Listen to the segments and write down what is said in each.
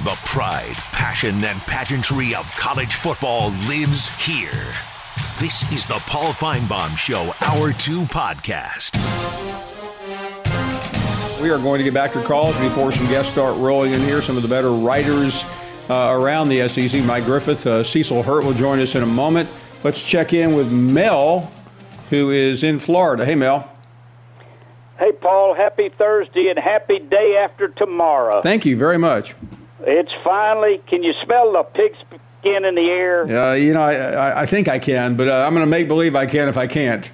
The pride, passion, and pageantry of college football lives here. This is the Paul Feinbaum Show, Hour 2 podcast. We are going to get back to calls before some guests start rolling in here. Some of the better writers around the SEC. Mike Griffith, Cecil Hurt will join us in a moment. Let's check in with Mel, who is in Florida. Hey, Mel. Hey, Paul, happy Thursday and happy day after tomorrow. Thank you very much. It's finally, can you smell the pigskin in the air? I think I can, but I'm going to make believe I can if I can't.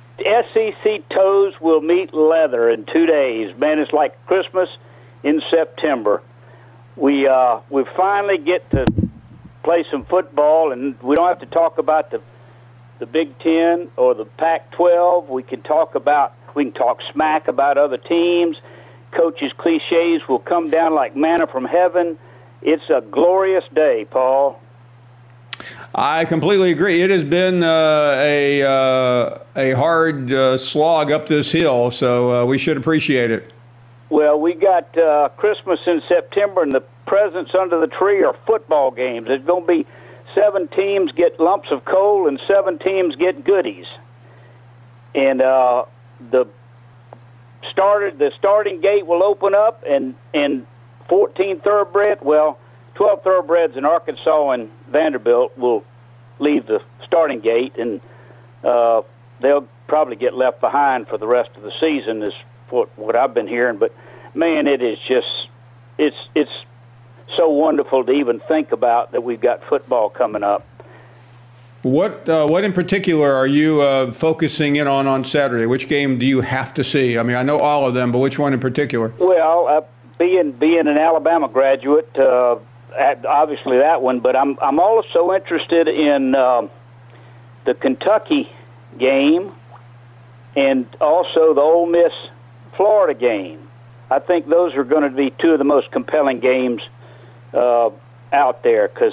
SEC toes will meet leather in 2 days. Man, it's like Christmas in September. We finally get to play some football, and we don't have to talk about the Big Ten or the Pac-12. We can talk smack about other teams. Coaches' cliches will come down like manna from heaven. It's a glorious day, Paul. I completely agree. It has been a hard slog up this hill, so we should appreciate it. Well, we got Christmas in September, and the presents under the tree are football games. There's going to be 7 teams get lumps of coal and 7 teams get goodies. And the starting gate will open up, and 14 thoroughbred, 12 thoroughbreds in Arkansas and Vanderbilt will leave the starting gate, and they'll probably get left behind for the rest of the season, is what I've been hearing. But man, it is just it's so wonderful to even think about that we've got football coming up. What in particular are you focusing in on Saturday? Which game do you have to see? I mean, I know all of them, but which one in particular? Well, being an Alabama graduate, obviously that one. But I'm also interested in the Kentucky game and also the Ole Miss Florida game. I think those are going to be 2 of the most compelling games out there, because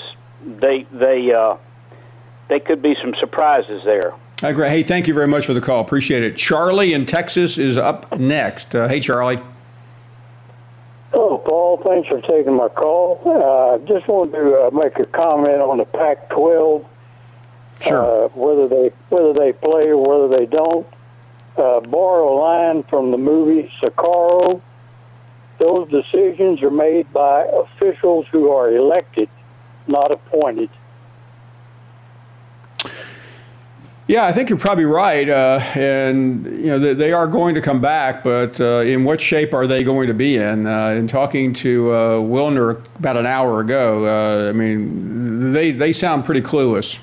they could be some surprises there. I agree. Hey, thank you very much for the call. Appreciate it. Charlie in Texas is up next. Hey, Charlie. Hello, Paul. Thanks for taking my call. Just wanted to make a comment on the Pac-12. Sure. Whether they play or whether they don't. Borrow a line from the movie Sicario. Those decisions are made by officials who are elected, not appointed. Yeah, I think you're probably right, and they are going to come back, but in what shape are they going to be in? In talking to Wilner about an hour ago, I mean, they sound pretty clueless.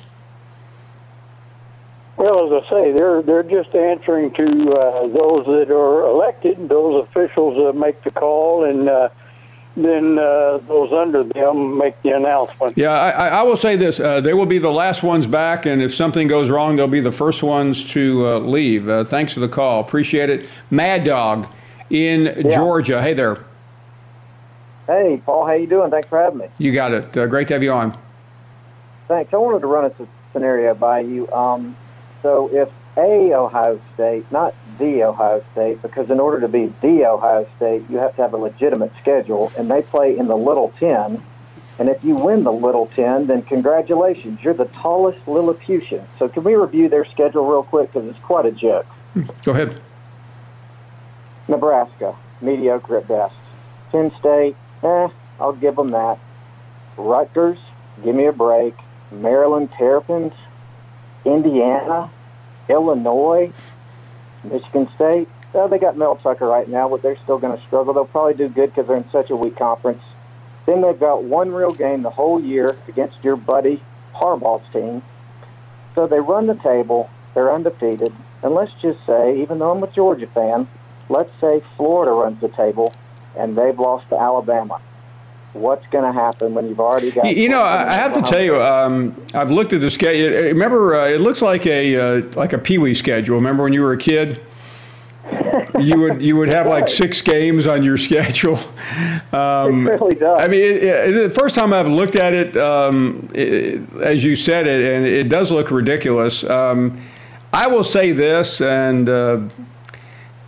Well, as I say, they're just answering to those that are elected, those officials that make the call, and then those under them make the announcement. Yeah, I will say this. They will be the last ones back, and if something goes wrong, they'll be the first ones to leave. Thanks for the call. Appreciate it. Mad Dog in Georgia. Hey there. Hey, Paul. How you doing? Thanks for having me. You got it. Great to have you on. Thanks. I wanted to run a scenario by you. So if Ohio State, not the Ohio State, because in order to be the Ohio State, you have to have a legitimate schedule, and they play in the Little Ten. And if you win the Little Ten, then congratulations, you're the tallest Lilliputian. So can we review their schedule real quick, because it's quite a joke. Go ahead. Nebraska, mediocre at best. Penn State, I'll give them that. Rutgers, give me a break. Maryland Terrapins, Indiana, Illinois, Michigan State. Well, they got Mel Tucker right now, but they're still going to struggle. They'll probably do good because they're in such a weak conference. Then they've got one real game the whole year against your buddy Harbaugh's team. So they run the table. They're undefeated. And let's just say, even though I'm a Georgia fan, let's say Florida runs the table and they've lost to Alabama. What's going to happen when you've already got... I have to tell you, I've looked at the schedule. Remember, it looks like a Pee-wee schedule. Remember when you were a kid? You would have like 6 games on your schedule. It really does. I mean, the first time I've looked at it, as you said it, and it does look ridiculous. I will say this, and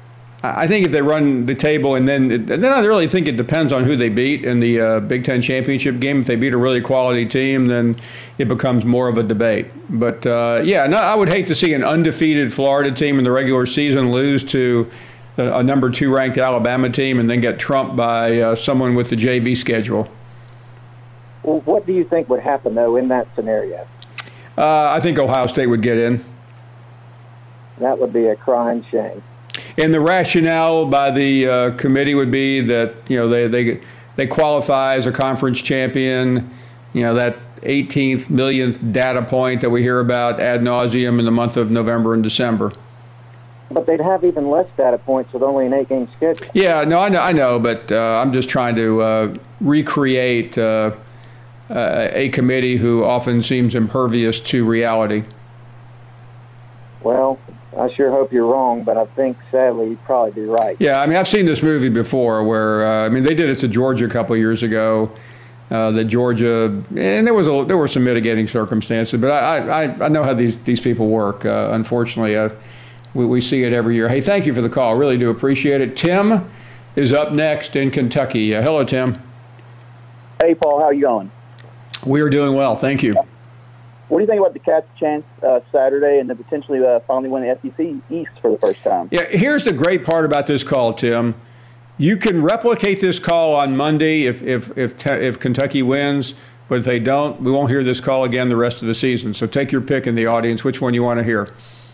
I think if they run the table and then I really think it depends on who they beat in the Big Ten championship game. If they beat a really quality team, then it becomes more of a debate. But I would hate to see an undefeated Florida team in the regular season lose to a number 2 ranked Alabama team and then get trumped by someone with the JV schedule. Well, what do you think would happen though in that scenario? I think Ohio State would get in. That would be a crying shame. And the rationale by the committee would be that they qualify as a conference champion. That 18th millionth data point that we hear about ad nauseum in the month of November and December. But they'd have even less data points with only an 8-game schedule. Yeah, no, I know, but I'm just trying to recreate a committee who often seems impervious to reality. Well, I sure hope you're wrong, but I think, sadly, you'd probably be right. Yeah, I mean, I've seen this movie before where, they did it to Georgia a couple of years ago. That Georgia, and there were some mitigating circumstances, but I know how these people work. Unfortunately, we see it every year. Hey, thank you for the call. I really do appreciate it. Tim is up next in Kentucky. Hello, Tim. Hey, Paul. How are you going? We are doing well. Thank you. What do you think about the Cats' chance Saturday and then potentially finally win the SEC East for the first time? Yeah, here's the great part about this call, Tim. You can replicate this call on Monday if Kentucky wins, but if they don't, we won't hear this call again the rest of the season. So take your pick in the audience, which one you want to hear.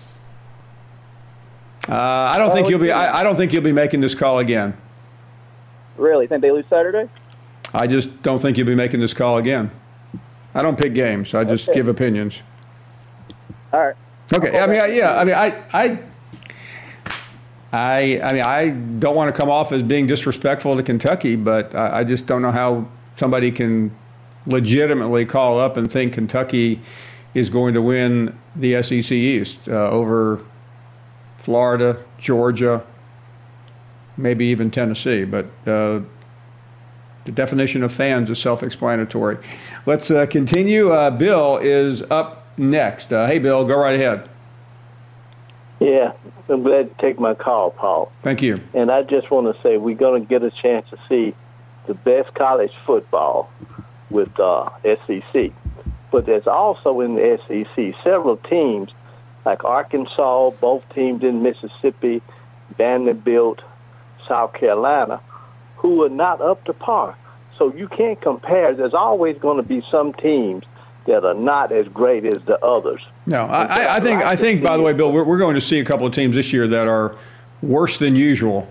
I don't think you'll be making this call again. Really? Think they lose Saturday? I just don't think you'll be making this call again. I don't pick games. I just give opinions. All right. Okay. I don't want to come off as being disrespectful to Kentucky, but I just don't know how somebody can legitimately call up and think Kentucky is going to win the SEC East over Florida, Georgia, maybe even Tennessee. But the definition of fans is self-explanatory. Let's continue. Bill is up next. Hey, Bill, go right ahead. Yeah, I'm glad to take my call, Paul. Thank you. And I just want to say we're going to get a chance to see the best college football with SEC. But there's also in the SEC several teams like Arkansas, both teams in Mississippi, Vanderbilt, South Carolina, who are not up to par. So you can't compare. There's always going to be some teams that are not as great as the others. No, I think. By the way, Bill, we're going to see a couple of teams this year that are worse than usual.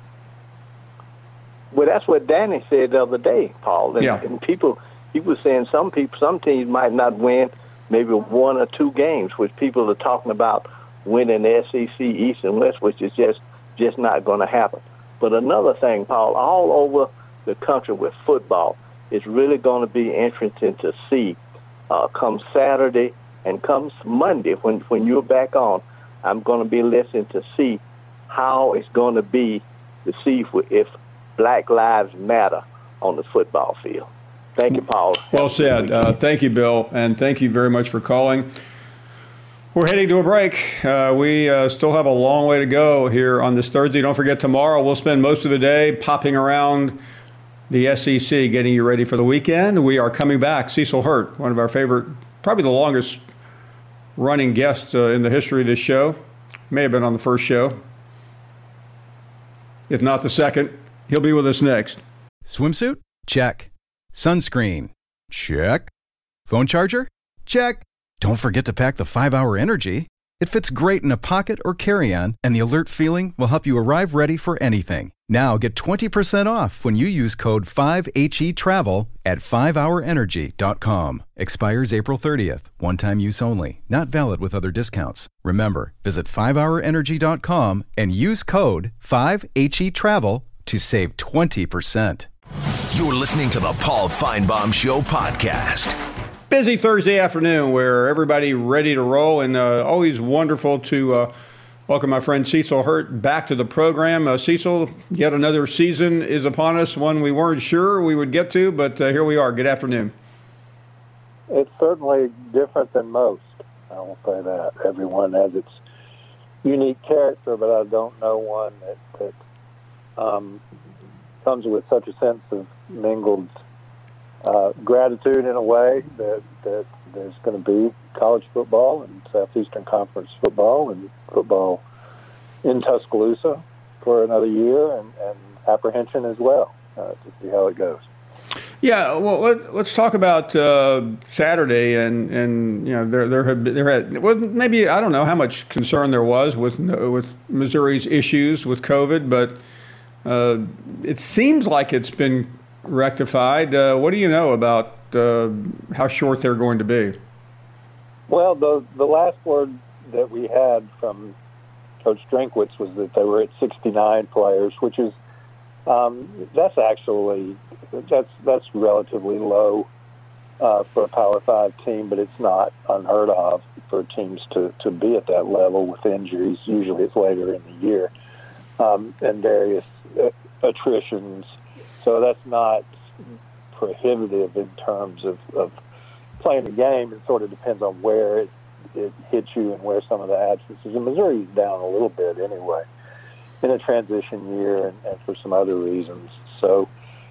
Well, that's what Danny said the other day, Paul. And, yeah. And he was saying some teams might not win maybe 1 or 2 games, which people are talking about winning the SEC East and West, which is just not going to happen. But another thing, Paul, all over the country with football, it's really going to be interesting to see come Saturday and comes Monday when you're back on. I'm going to be listening to see how it's going to be to see if Black Lives Matter on the football field. Thank you, Paul. Well said. Thank you, Bill, and thank you very much for calling. We're heading to a break. We still have a long way to go here on this Thursday. Don't forget, tomorrow we'll spend most of the day popping around the SEC, getting you ready for the weekend. We are coming back. Cecil Hurt, one of our favorite, probably the longest running guests in the history of this show. May have been on the first show, if not the second. He'll be with us next. Swimsuit? Check. Sunscreen? Check. Phone charger? Check. Don't forget to pack the 5-Hour Energy. It fits great in a pocket or carry-on, and the alert feeling will help you arrive ready for anything. Now get 20% off when you use code 5HETRAVEL at 5hourenergy.com. Expires April 30th. One-time use only. Not valid with other discounts. Remember, visit 5hourenergy.com and use code 5HETRAVEL to save 20%. You're listening to the Paul Feinbaum Show podcast. Busy Thursday afternoon where everybody ready to roll, and always wonderful to welcome my friend Cecil Hurt back to the program. Cecil, yet another season is upon us, one we weren't sure we would get to, but here we are. Good afternoon. It's certainly different than most. I will say that. Everyone has its unique character, but I don't know one that comes with such a sense of mingled gratitude in a way that there's going to be college football and Southeastern Conference football and football in Tuscaloosa for another year, and apprehension as well to see how it goes. Yeah, well, let's talk about Saturday, and there had well, maybe I don't know how much concern there was with Missouri's issues with COVID, but it seems like it's been rectified. What do you know about how short they're going to be? Well, the last word that we had from Coach Drinkwitz was that they were at 69 players, which is that's relatively low for a Power 5 team, but it's not unheard of for teams to be at that level with injuries. Usually it's later in the year and various attritions. So that's not prohibitive in terms of playing the game. It sort of depends on where it hits you and where some of the absences. And Missouri's down a little bit anyway in a transition year and for some other reasons. So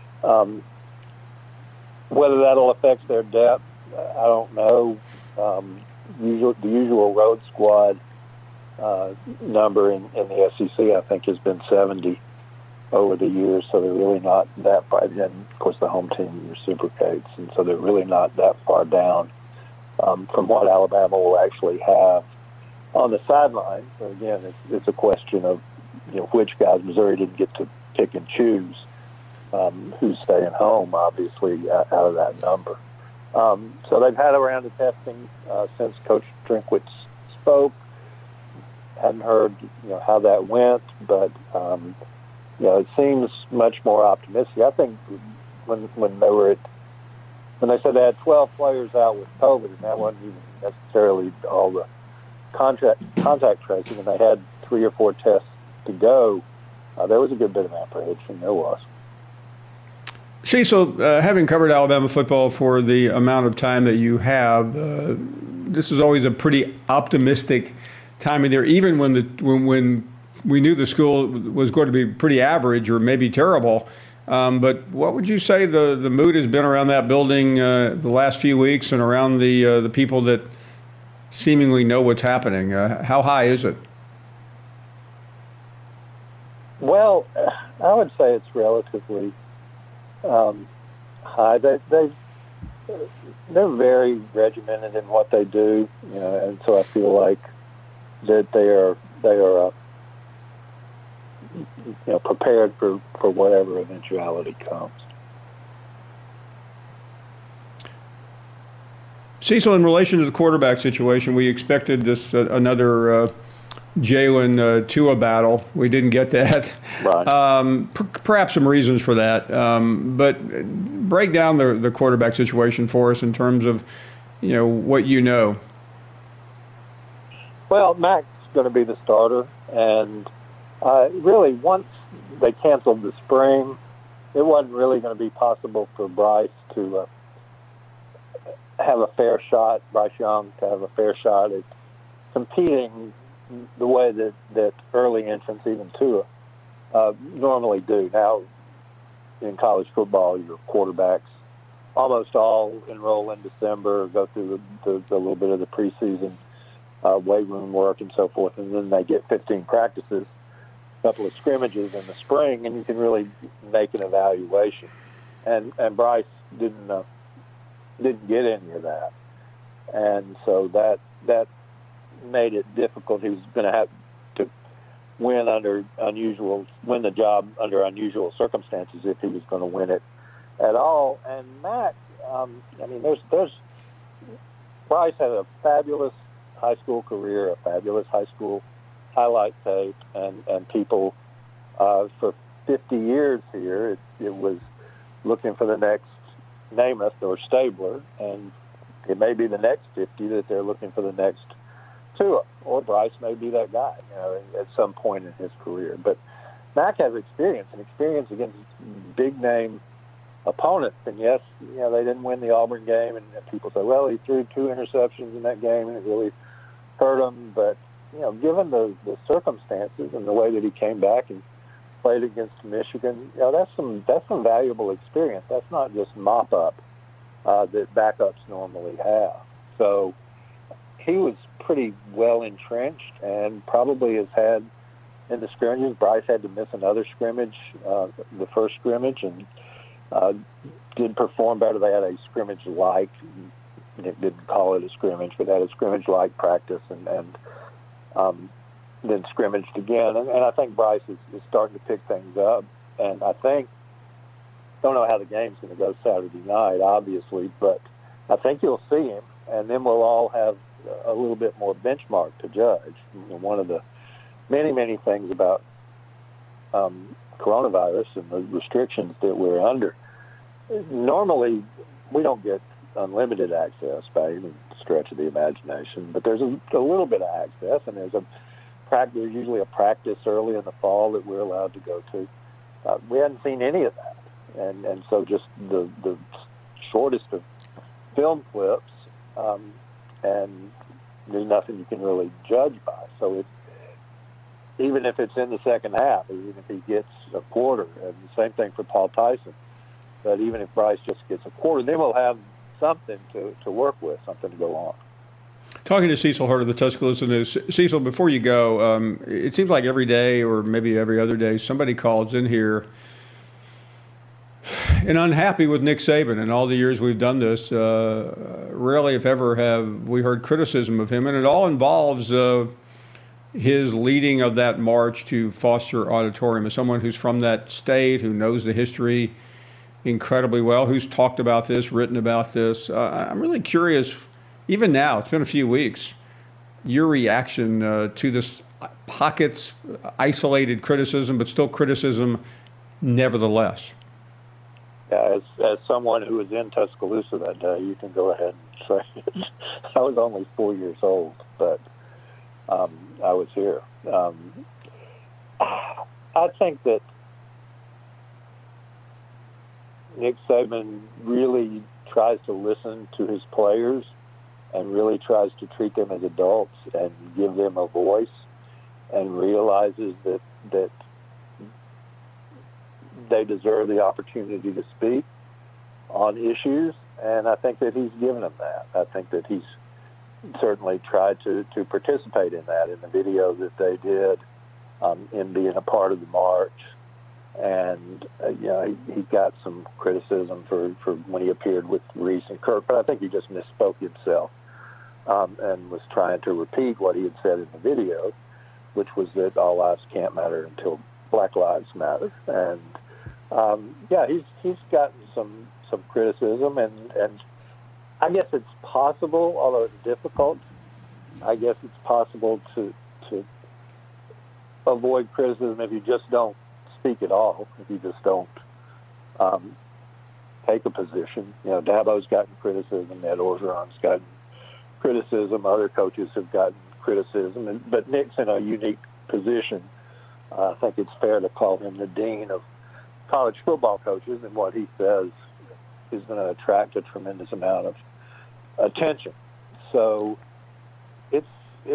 whether that'll affect their depth, I don't know. The usual road squad number in the SEC, I think, has been 70 over the years, so they're really not that far. And, of course, the home team reciprocates, and so they're really not that far down from what Alabama will actually have on the sidelines. So, again, it's a question of which guys. Missouri didn't get to pick and choose who's staying home, obviously, out of that number. So they've had a round of testing since Coach Drinkwitz spoke. Hadn't heard how that went, but it seems much more optimistic. I think when they said they had 12 players out with COVID, and that wasn't even necessarily all the contact tracing, and they had 3 or 4 tests to go, there was a good bit of apprehension. There was. Cecil, having covered Alabama football for the amount of time that you have, this is always a pretty optimistic time of year, even when we knew the school was going to be pretty average or maybe terrible. But what would you say the mood has been around that building the last few weeks and around the people that seemingly know what's happening? How high is it? Well, I would say it's relatively high. They're very regimented in what they do, and so I feel like that they are prepared for whatever eventuality comes. Cecil, in relation to the quarterback situation, we expected this another Jalen Tua battle. We didn't get that. Right. Perhaps some reasons for that. But break down the quarterback situation for us in terms of what you know. Well, Mac's going to be the starter, and really, once they canceled the spring, it wasn't really going to be possible for Bryce to have a fair shot, Bryce Young to have a fair shot at competing the way that early entrants, even Tua, normally do. Now, in college football, your quarterbacks almost all enroll in December, go through the little bit of the preseason weight room work and so forth, and then they get 15 practices, a couple of scrimmages in the spring, and you can really make an evaluation. And Bryce didn't get any of that, and so that made it difficult. He was going to have to win the job under unusual circumstances if he was going to win it at all. And Mac, there's Bryce had a fabulous high school career, a fabulous high school highlight tape, and people for 50 years here, it was looking for the next Namath or Stabler, and it may be the next 50 that they're looking for the next Tua, or Bryce may be that guy, at some point in his career. But Mac has experience against big-name opponents. And yes, they didn't win the Auburn game, and people say, well, he threw 2 interceptions in that game, and it really hurt him. But given the circumstances and the way that he came back and played against Michigan, that's some valuable experience. That's not just mop up that backups normally have. So he was pretty well entrenched, and probably has had in the scrimmages. Bryce had to miss another scrimmage, the first scrimmage, and did perform better. They had a scrimmage-like. Nick didn't call it a scrimmage, but had a scrimmage-like practice, and then scrimmaged again. And I think Bryce is starting to pick things up. And I don't know how the game's going to go Saturday night, obviously, but I think you'll see him, and then we'll all have a little bit more benchmark to judge. One of the many things about coronavirus and the restrictions that we're under, normally we don't get unlimited access by any stretch of the imagination, but there's a little bit of access, and there's usually a practice early in the fall that we're allowed to go to. We hadn't seen any of that, and so just the shortest of film clips, and there's nothing you can really judge by. So even if it's in the second half, even if he gets a quarter, and the same thing for Paul Tyson, but even if Bryce just gets a quarter, then we'll have something to work with, something to go on. Talking to Cecil Hurt of the Tuscaloosa News. Cecil, before you go, it seems like every day or maybe every other day somebody calls in here and unhappy with Nick Saban. In all the years we've done this, rarely, if ever, have we heard criticism of him, and it all involves his leading of that march to Foster Auditorium. As someone who's from that state, who knows the history incredibly well, who's talked about this, written about this, I'm really curious, even now, it's been a few weeks, your reaction to this pockets, isolated criticism, but still criticism nevertheless. Yeah, as someone who was in Tuscaloosa that day, you can go ahead and say it. I was only 4 years old, but I was here. I think that Nick Saban really tries to listen to his players and really tries to treat them as adults and give them a voice, and realizes that they deserve the opportunity to speak on issues, and I think that he's given them that. I think that he's certainly tried to participate in that in the video that they did, in being a part of the march. And he got some criticism for when he appeared with Reese and Kirk, but I think he just misspoke himself, and was trying to repeat what he had said in the video, which was that all lives can't matter until Black Lives Matter. And he's gotten some criticism, and I guess it's possible, although it's difficult, I guess it's possible to avoid criticism if you just don't speak at all, if you just don't take a position. Dabo's gotten criticism, Ed Orgeron's gotten criticism, other coaches have gotten criticism, but Nick's in a unique position. I think it's fair to call him the dean of college football coaches, and what he says is going to attract a tremendous amount of attention. So it's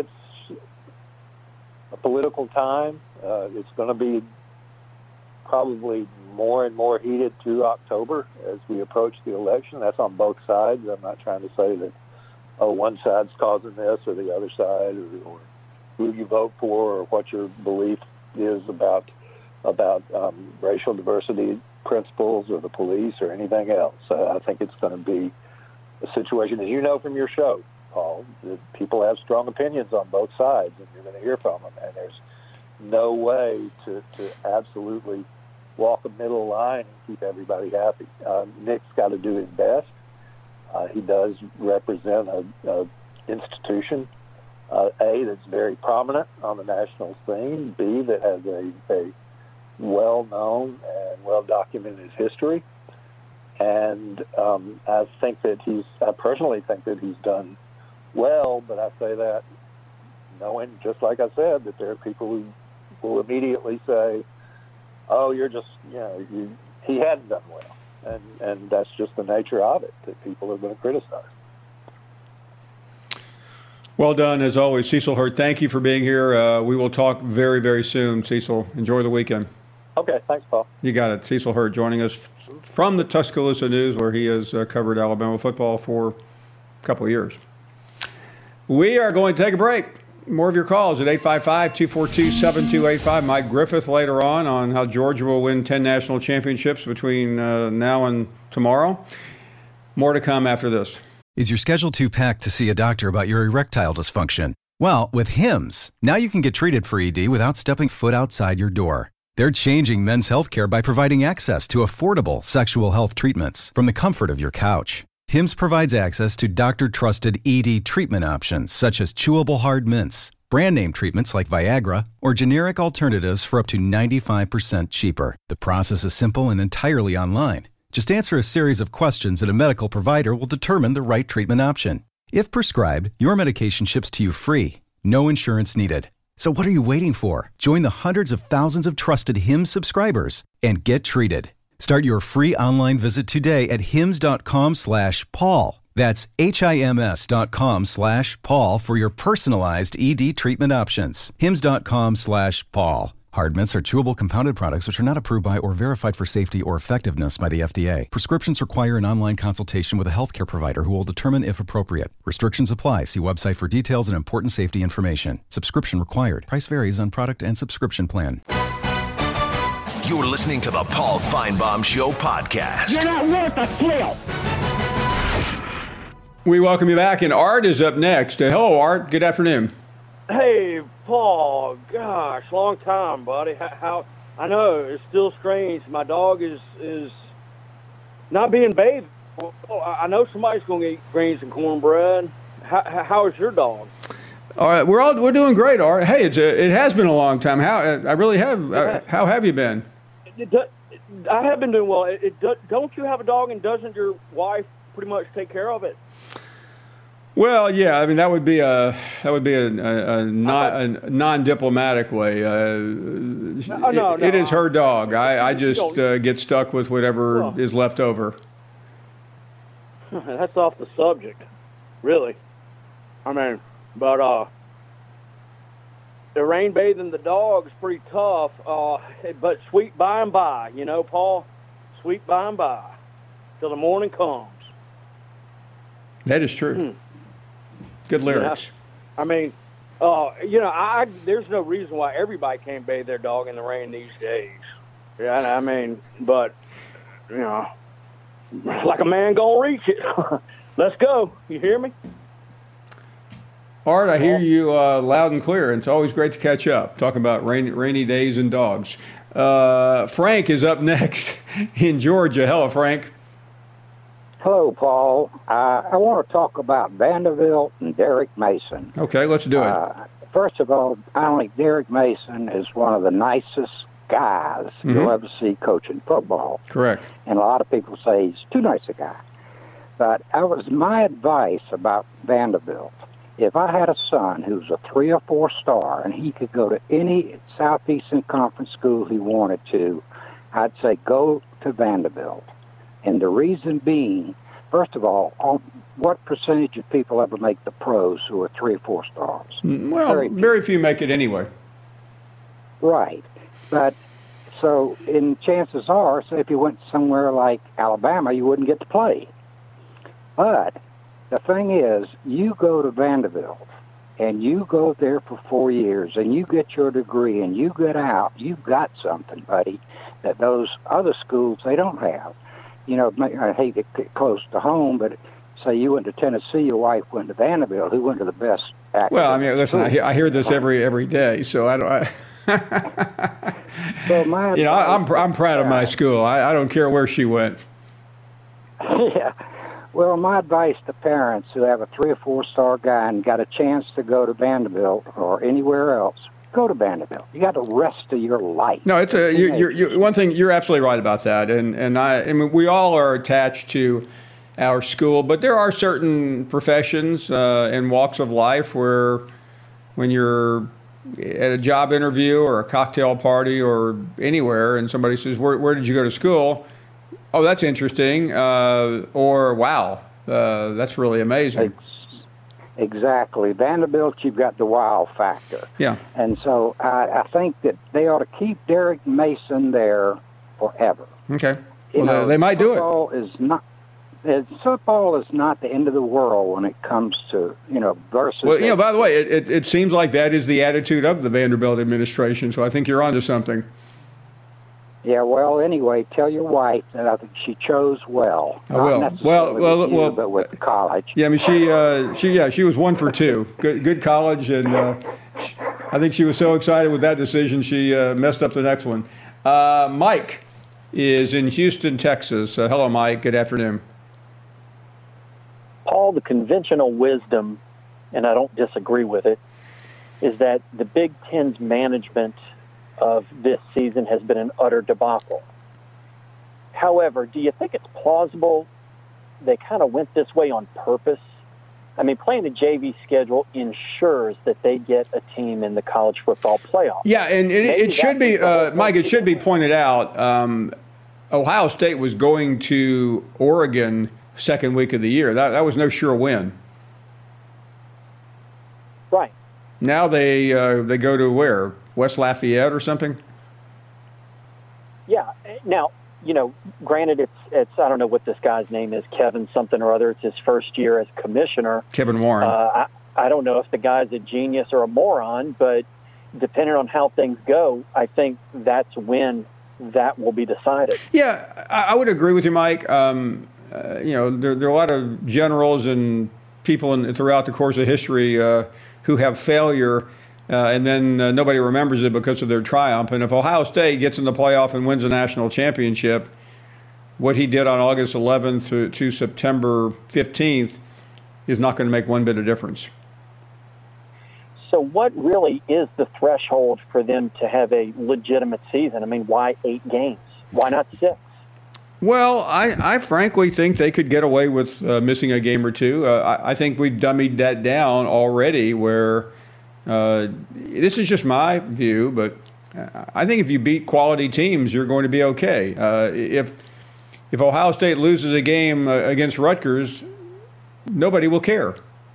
a political time. It's going to be probably more and more heated through October as we approach the election. That's on both sides. I'm not trying to say that, one side's causing this or the other side, or who you vote for, or what your belief is about racial diversity principles or the police or anything else. I think it's going to be a situation, as you know from your show, Paul, that people have strong opinions on both sides, and you're going to hear from them. And there's no way to absolutely walk a middle line and keep everybody happy. Nick's got to do his best. He does represent an institution, A, that's very prominent on the national scene, B, that has a well-known and well-documented history. And I personally think that he's done well, but I say that knowing, just like I said, that there are people who will immediately say, oh, you're just, he hadn't done well. And that's just the nature of it, that people are going to criticize. Well done, as always. Cecil Hurt, thank you for being here. We will talk very, very soon, Cecil. Enjoy the weekend. Okay, thanks, Paul. You got it. Cecil Hurt joining us from the Tuscaloosa News, where he has covered Alabama football for a couple of years. We are going to take a break. More of your calls at 855-242-7285. Mike Griffith later on how Georgia will win 10 national championships between now and tomorrow. More to come after this. Is your schedule too packed to see a doctor about your erectile dysfunction? Well, with Hims, now you can get treated for ED without stepping foot outside your door. They're changing men's healthcare by providing access to affordable sexual health treatments from the comfort of your couch. Hims provides access to doctor-trusted ED treatment options such as chewable hard mints, brand name treatments like Viagra, or generic alternatives for up to 95% cheaper. The process is simple and entirely online. Just answer a series of questions and a medical provider will determine the right treatment option. If prescribed, your medication ships to you free. No insurance needed. So what are you waiting for? Join the hundreds of thousands of trusted Hims subscribers and get treated. Start your free online visit today at hims.com/Paul. That's HIMS.com/Paul for your personalized ED treatment options. hims.com/Paul. Hard mints are chewable compounded products which are not approved by or verified for safety or effectiveness by the FDA. Prescriptions require an online consultation with a healthcare provider who will determine if appropriate. Restrictions apply. See website for details and important safety information. Subscription required. Price varies on product and subscription plan. You're listening to the Paul Feinbaum Show podcast. You're not worth a flip. We welcome you back, and Art is up next. Hello, Art. Good afternoon. Hey, Paul. Gosh, long time, buddy. How I know it's still strange. My dog is not being bathed. I know somebody's going to eat greens and cornbread. How is your dog? All right, we're doing great, Art. Hey, it has been a long time. How have you been? I have been doing well. Don't you have a dog, and doesn't your wife pretty much take care of it? Well, yeah. I mean, that would be a non-diplomatic way. No. It is her dog. I just get stuck with whatever is left over. That's off the subject, really. I mean, but the rain bathing the dog is pretty tough. But sweet by and by, Paul. Sweet by and by, till the morning comes. That is true. Good lyrics. Yeah. I mean, there's no reason why everybody can't bathe their dog in the rain these days. Yeah, I mean, but like a man gonna reach it. Let's go. You hear me? Art, I hear you loud and clear. It's always great to catch up, talking about rainy days and dogs. Frank is up next in Georgia. Hello, Frank. Hello, Paul. I want to talk about Vanderbilt and Derek Mason. Okay, let's do it. First of all, I think Derek Mason is one of the nicest guys you'll ever see coaching football. Correct. And a lot of people say he's too nice a guy. But my advice about Vanderbilt, if I had a son who's a 3 or 4 star and he could go to any Southeastern Conference school he wanted to, I'd say go to Vanderbilt. And the reason being, first of all, what percentage of people ever make the pros who are 3 or 4 stars? Well, very few make it anyway. Right. But so, chances are, say if you went somewhere like Alabama, you wouldn't get to play. But the thing is, you go to Vanderbilt, and you go there for 4 years, and you get your degree, and you get out, you've got something, buddy, that those other schools, they don't have. I hate to get close to home, but say you went to Tennessee, your wife went to Vanderbilt, who went to the best academic. Well, I mean, listen, I hear this every day, so I don't. So I'm proud of my school. I don't care where she went. Yeah. Well, my advice to parents who have a 3 or 4 star guy and got a chance to go to Vanderbilt or anywhere else, go to Vanderbilt. You got the rest of your life. No, it's one thing. You're absolutely right about that, and I mean, we all are attached to our school, but there are certain professions and walks of life where, when you're at a job interview or a cocktail party or anywhere, and somebody says, "Where did you go to school?" Oh, that's interesting. Or wow, that's really amazing. Exactly. Vanderbilt, you've got the wow factor. Yeah. And so I think that they ought to keep Derek Mason there forever. Okay. You Well, know, they might do it. Football is not the end of the world when it comes to, versus. Well, by the way, it seems like that is the attitude of the Vanderbilt administration, so I think you're onto something. Yeah, well, anyway, tell your wife that I think she chose well. I will. Not necessarily with you, but with college. Yeah, I mean, she was 1 for 2. Good college, and I think she was so excited with that decision she messed up the next one. Mike is in Houston, Texas. Hello, Mike. Good afternoon. Paul, the conventional wisdom, and I don't disagree with it, is that the Big Ten's management of this season has been an utter debacle. However, do you think it's plausible they kind of went this way on purpose? I mean, playing the JV schedule ensures that they get a team in the college football playoff. Yeah, and it should be, Mike, it should be pointed out, Ohio State was going to Oregon second week of the year. That was no sure win. Right. Now they go to where? West Lafayette or something? Yeah. Now, granted, it's I don't know what this guy's name is, Kevin something or other. It's his first year as commissioner. Kevin Warren. I don't know if the guy's a genius or a moron, but depending on how things go, I think that's when that will be decided. Yeah, I would agree with you, Mike. There are a lot of generals and people throughout the course of history who have failure, and then nobody remembers it because of their triumph. And if Ohio State gets in the playoff and wins a national championship, what he did on August 11th to September 15th is not going to make one bit of difference. So what really is the threshold for them to have a legitimate season? I mean, why 8 games? Why not 6? Well, I frankly think they could get away with missing a game or two. I think we've dummied that down already where this is just my view, but I think if you beat quality teams, you're going to be okay. If Ohio State loses a game against Rutgers, nobody will care.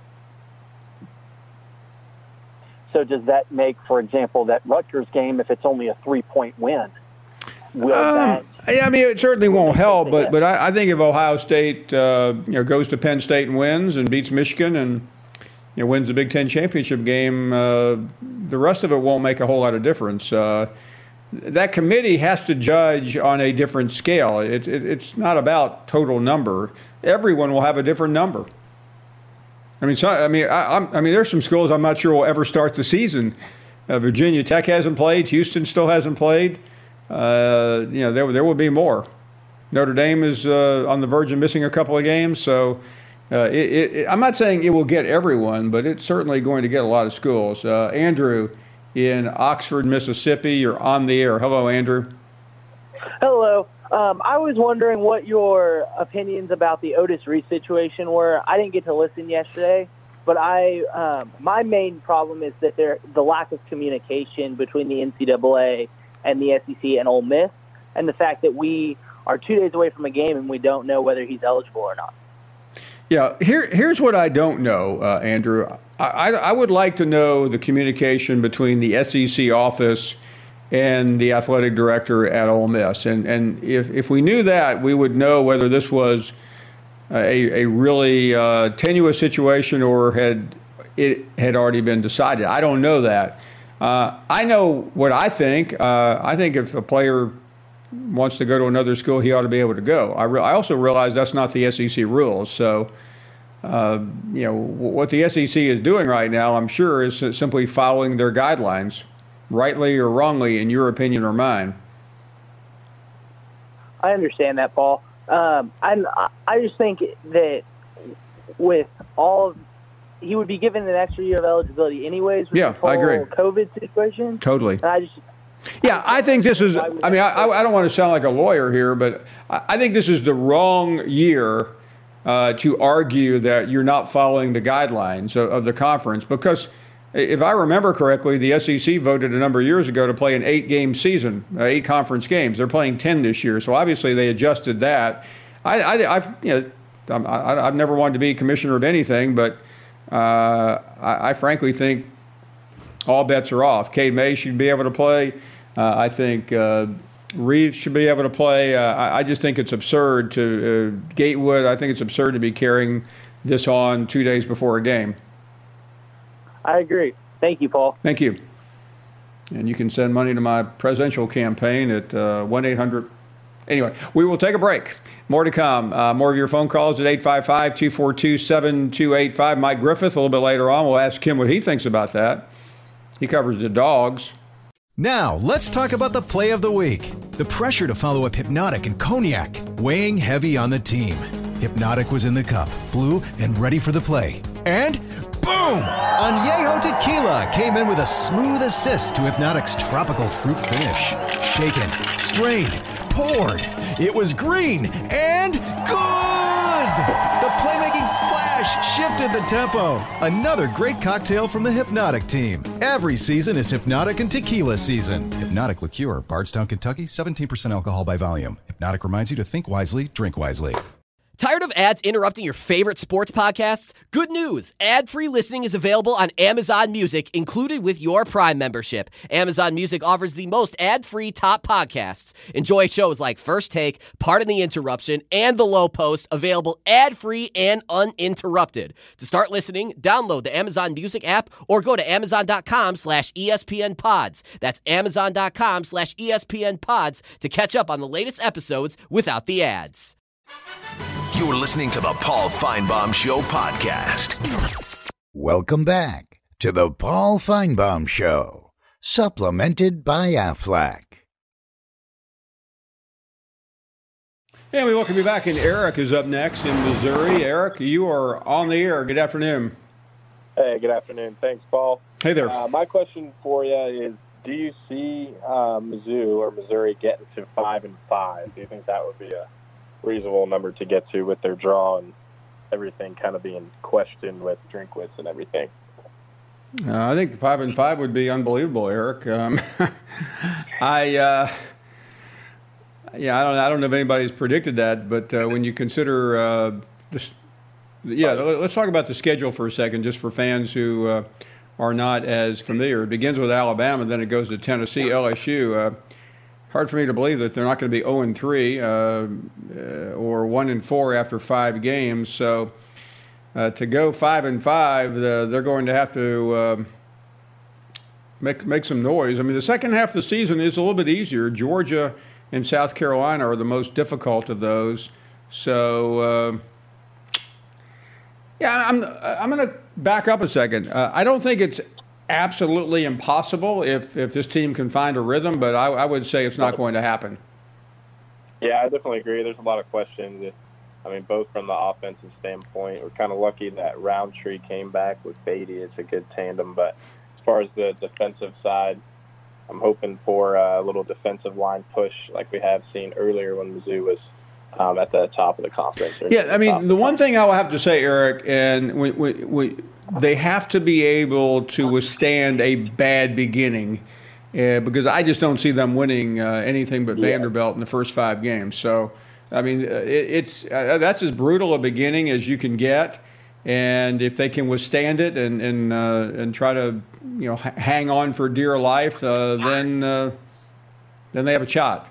So does that make, for example, that Rutgers game, if it's only a 3-point win, will that? Yeah, I mean, it certainly won't help, but I think if Ohio State goes to Penn State and wins and beats Michigan and wins the Big Ten championship game, the rest of it won't make a whole lot of difference. That committee has to judge on a different scale. It's not about total number. Everyone will have a different number. I mean, there's some schools I'm not sure will ever start the season. Virginia Tech hasn't played. Houston still hasn't played. There will be more. Notre Dame is on the verge of missing a couple of games. So I'm not saying it will get everyone, but it's certainly going to get a lot of schools. Andrew in Oxford, Mississippi, you're on the air. Hello, Andrew. Hello. I was wondering what your opinions about the Otis Reese situation were. I didn't get to listen yesterday, but my main problem is that the lack of communication between the NCAA and the SEC and Ole Miss, and the fact that we are 2 days away from a game and we don't know whether he's eligible or not. Yeah, here's what I don't know, Andrew. I would like to know the communication between the SEC office and the athletic director at Ole Miss. And if we knew that, we would know whether this was a really tenuous situation or it had already been decided. I don't know that. I know what I think. I think if a player wants to go to another school, he ought to be able to go. I also realize that's not the SEC rules. So, what the SEC is doing right now, I'm sure, is simply following their guidelines, rightly or wrongly, in your opinion or mine. I understand that, Paul. I just think that with all, he would be given an extra year of eligibility anyways with the whole I agree. COVID situation. Totally. And I think this is, I don't want to sound like a lawyer here, but I think this is the wrong year to argue that you're not following the guidelines of the conference, because if I remember correctly, the SEC voted a number of years ago to play an 8-game season, 8 conference games. They're playing 10 this year, so obviously they adjusted that. I've never wanted to be commissioner of anything, but I frankly think all bets are off. Cade May should be able to play. I think Reeves should be able to play. I just think it's absurd to Gatewood. I think it's absurd to be carrying this on 2 days before a game. I agree. Thank you, Paul. Thank you. And you can send money to my presidential campaign at 1-800. Anyway, we will take a break. More to come. More of your phone calls at 855-242-7285. Mike Griffith, a little bit later on, we'll ask him what he thinks about that. He covers the Dogs. Now, let's talk about the play of the week. The pressure to follow up Hypnotic and Cognac, weighing heavy on the team. Hypnotic was in the cup, blue, and ready for the play. And boom! Añejo Tequila came in with a smooth assist to Hypnotic's tropical fruit finish. Shaken, strained, poured. It was green and good! The playmaking splash shifted the tempo. Another great cocktail from the Hypnotic team. Every season is Hypnotic and Tequila season. Hypnotic Liqueur, Bardstown, Kentucky, 17% alcohol by volume. Hypnotic reminds you to think wisely, drink wisely. Tired of ads interrupting your favorite sports podcasts? Good news! Ad-free listening is available on Amazon Music, included with your Prime membership. Amazon Music offers the most ad-free top podcasts. Enjoy shows like First Take, Pardon the Interruption, and The Low Post, available ad-free and uninterrupted. To start listening, download the Amazon Music app or go to amazon.com/ESPN Pods. That's amazon.com/ESPN Pods to catch up on the latest episodes without the ads. You're listening to the Paul Feinbaum Show podcast. Welcome back to the Paul Feinbaum Show, supplemented by Aflac. And we welcome you back, and Eric is up next in Missouri. Eric, you are on the air. Good afternoon. Hey, good afternoon. Thanks, Paul. Hey there. My question for you is, do you see Mizzou or Missouri getting to 5-5? Do you think that would be a reasonable number to get to with their draw and everything kind of being questioned with Drinkwitz and everything? I think 5-5 would be unbelievable, Eric. I don't know if anybody's predicted that, but when you consider this, let's talk about the schedule for a second, just for fans who are not as familiar. It begins with Alabama, then it goes to Tennessee, LSU. Hard for me to believe that they're not going to be 0-3 or 1-4 after 5 games. So to go 5-5, they're going to have to make some noise. I mean, the second half of the season is a little bit easier. Georgia and South Carolina are the most difficult of those. So I'm going to back up a second. I don't think it's absolutely impossible if this team can find a rhythm, but I would say it's not going to happen. Yeah, I definitely agree. There's a lot of questions. I mean, both from the offensive standpoint, we're kind of lucky that Roundtree came back with Beatty. It's a good tandem. But as far as the defensive side, I'm hoping for a little defensive line push like we have seen earlier when Mizzou was at the top of the conference. Yeah, I mean, the one thing I will have to say, Eric, and they have to be able to withstand a bad beginning because I just don't see them winning anything but Vanderbilt in the first 5 games. So, I mean, that's as brutal a beginning as you can get. And if they can withstand it and try to, hang on for dear life, then they have a shot.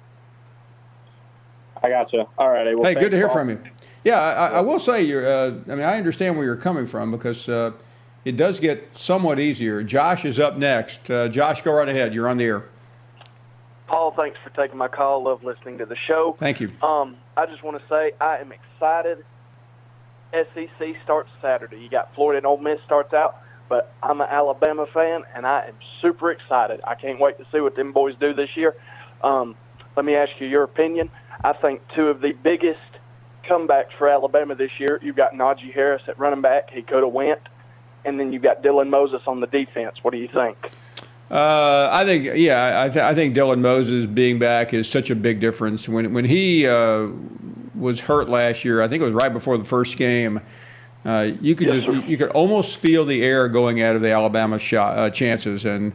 I gotcha. All right. Well, hey, good to hear from you. Yeah, I will say I understand where you're coming from because it does get somewhat easier. Josh is up next. Josh, go right ahead. You're on the air. Paul, thanks for taking my call. Love listening to the show. Thank you. I just want to say I am excited. SEC starts Saturday. You got Florida and Ole Miss starts out, but I'm an Alabama fan, and I am super excited. I can't wait to see what them boys do this year. Let me ask you your opinion. I think 2 of the biggest comebacks for Alabama this year, you've got Najee Harris at running back. He could have went. And then you've got Dylan Moses on the defense. What do you think? I think Dylan Moses being back is such a big difference. When he was hurt last year, I think it was right before the first game, you could almost feel the air going out of the Alabama chances. And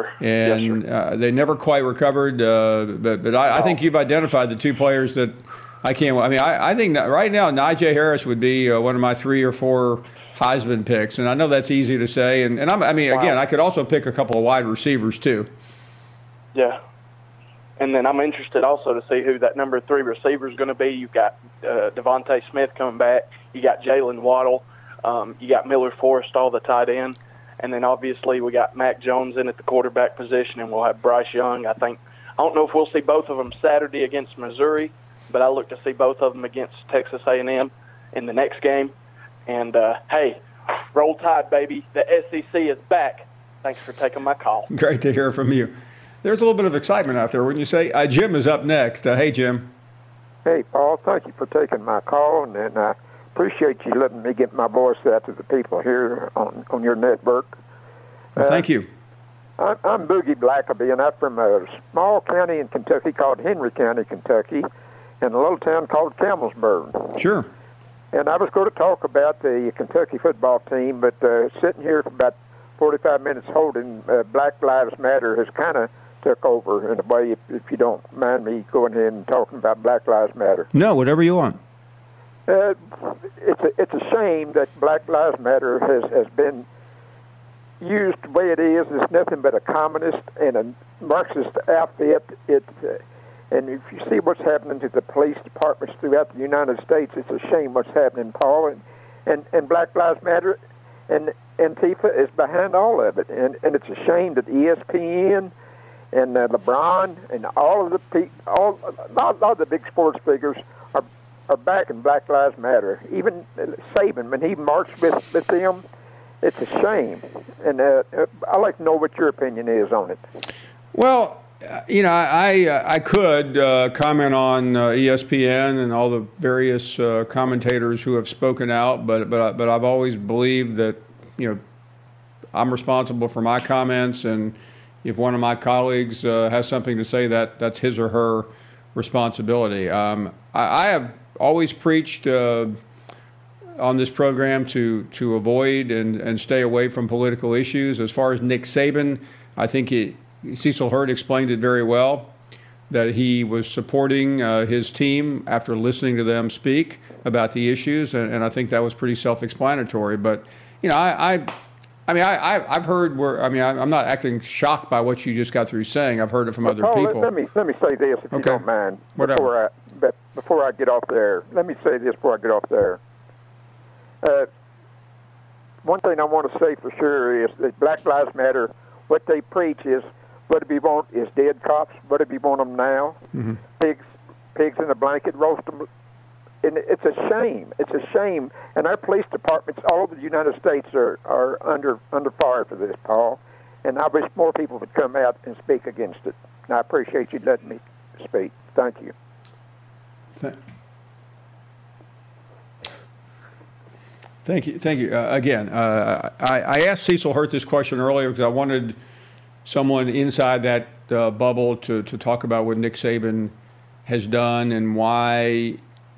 they never quite recovered. But I think you've identified the 2 players that I can't. I mean, I think that right now Najee Harris would be one of my 3 or 4 Heisman picks, and I know that's easy to say. And again, I could also pick a couple of wide receivers too. Yeah. And then I'm interested also to see who that number 3 receiver is going to be. You've got Devontae Smith coming back. You got Jalen Waddle. You got Miller Forrestall, the tight end. And then obviously we got Mac Jones in at the quarterback position, and we'll have Bryce Young. I don't know if we'll see both of them Saturday against Missouri, but I look to see both of them against Texas A&M in the next game. And, hey, roll Tide, baby. The SEC is back. Thanks for taking my call. Great to hear from you. There's a little bit of excitement out there, wouldn't you say? Jim is up next. Hey, Jim. Hey, Paul. Thank you for taking my call, and I appreciate you letting me get my voice out to the people here on your network. Well, thank you. I'm Boogie Blackaby, and I'm from a small county in Kentucky called Henry County, Kentucky, and a little town called Campbellsburg. Sure. And I was going to talk about the Kentucky football team, but sitting here for about 45 minutes holding Black Lives Matter has kind of took over in a way, if you don't mind me going ahead and talking about Black Lives Matter. No, whatever you want. It's a shame that Black Lives Matter has been used the way it is. It's nothing but a communist and a Marxist outfit. And if you see what's happening to the police departments throughout the United States, it's a shame what's happening, Paul. And Black Lives Matter and Antifa is behind all of it. And it's a shame that ESPN and LeBron and all of the big sports figures are backing Black Lives Matter. Even Saban, when he marched with them, it's a shame. And I'd like to know what your opinion is on it. Well, I could comment on ESPN and all the various commentators who have spoken out, but I've always believed that I'm responsible for my comments, and if one of my colleagues has something to say, that's his or her responsibility. I have always preached on this program to avoid and stay away from political issues. As far as Nick Saban, I think Cecil Hurt explained it very well, that he was supporting his team after listening to them speak about the issues, and I think that was pretty self-explanatory. But I've heard I'm not acting shocked by what you just got through saying. I've heard it from other people. Let me say this, if you don't mind. Whatever. Before I get off there, let me say this before I get off there. One thing I want to say for sure is that Black Lives Matter, what they preach is, what do we want is dead cops. What do we want them now? Mm-hmm. Pigs in a blanket, roast them. And it's a shame. It's a shame. And our police departments all over the United States are under fire for this, Paul. And I wish more people would come out and speak against it. And I appreciate you letting me speak. Thank you. Thank you. Again, I asked Cecil Hurt this question earlier because I wanted someone inside that bubble to talk about what Nick Saban has done and why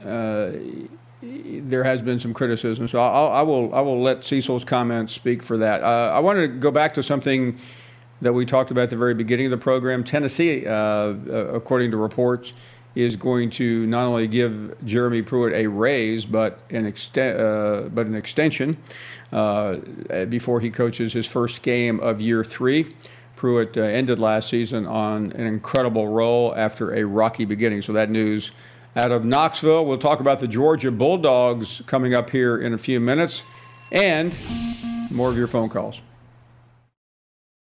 there has been some criticism. So I will let Cecil's comments speak for that. I want to go back to something that we talked about at the very beginning of the program. Tennessee, according to reports, is going to not only give Jeremy Pruitt a raise, but an extension before he coaches his first game of year 3. Pruitt ended last season on an incredible roll after a rocky beginning. So that news out of Knoxville. We'll talk about the Georgia Bulldogs coming up here in a few minutes, and more of your phone calls.